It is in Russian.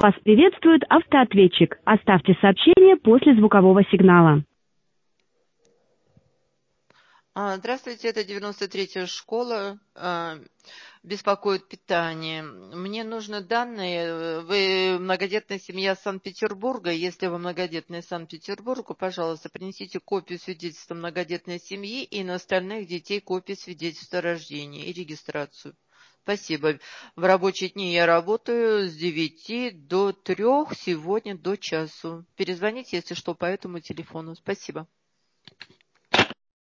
Вас приветствует автоответчик. Оставьте сообщение после звукового сигнала. Здравствуйте, это 93-я школа. Беспокоит питание. Мне нужны данные. Вы многодетная семья Санкт-Петербурга. Если вы многодетная Санкт-Петербурга, пожалуйста, принесите копию свидетельства многодетной семьи и на остальных детей копию свидетельства о рождении и регистрацию. Спасибо. В рабочие дни я работаю с 9 до 3, сегодня до часу. Перезвоните, если что, по этому телефону. Спасибо.